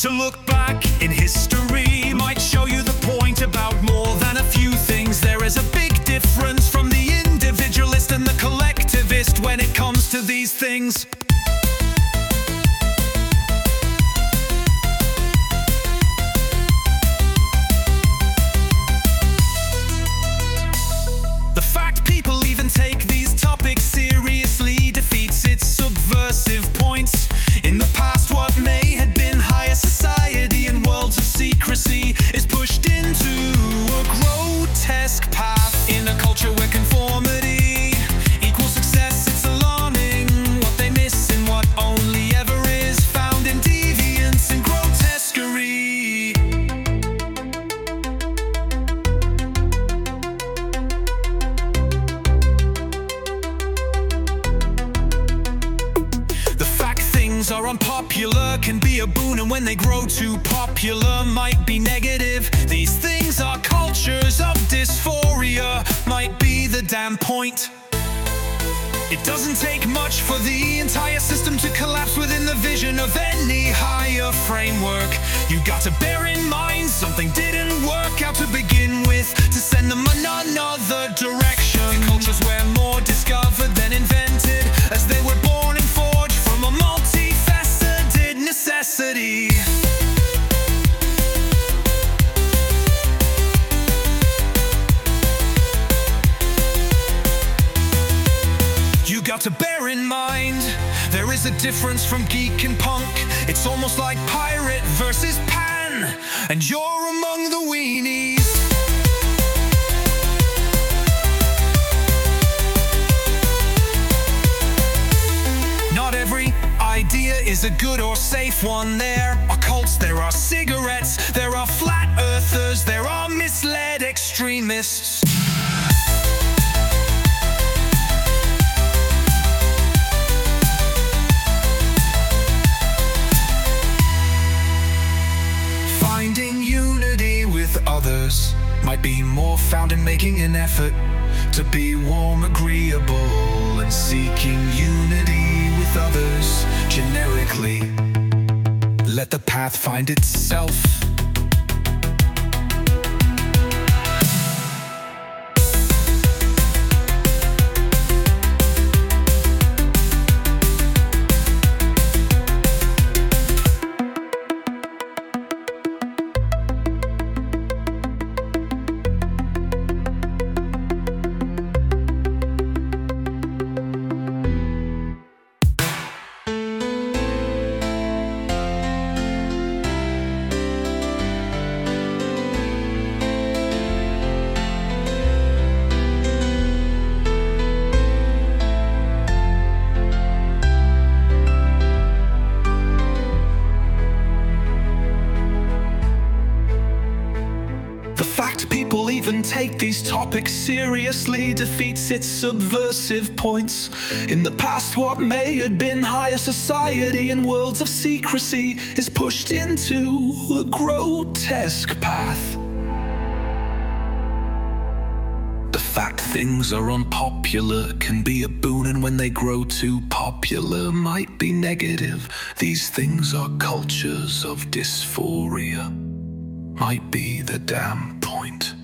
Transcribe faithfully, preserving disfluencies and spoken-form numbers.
To look back in history might show you the point about more than a few things. There is a big difference from the individualist and the collectivist when it comes to these things. The fact people even take these topics seriously defeats its subversive points. In the past, what may have been higher society and worlds of secrecy is pushed into a grotesque path. In a culture where conformity equals success, it's alarming what they miss and what only ever is found in deviance and grotesquerie. The fact things are unpopular can be a boon, and when they grow too popular might be negative. These things are cultures of dysphoria, might be the damn point. It doesn't take much for the entire system to collapse within the vision of any higher framework. You got to bear in mind something didn't work out to begin with, to send them in another direction. Cultures were more discovered than invented, as they were born and forged from a multifaceted necessity. You got to bear in mind, there is a difference from geek and punk. It's almost like pirate versus pan, and you're among the weenies. Not every idea is a good or safe one. There are cults, there are cigarettes, there are flat earthers, there are misled extremists. Finding unity with others might be more found in making an effort to be warm, agreeable, and seeking unity with others generically. Let the path find itself. The fact people even take these topics seriously defeats its subversive points. In the past, what may have been higher society and worlds of secrecy is pushed into a grotesque path. The fact things are unpopular can be a boon, and when they grow too popular might be negative. These things are cultures of dysphoria, might be the damn point.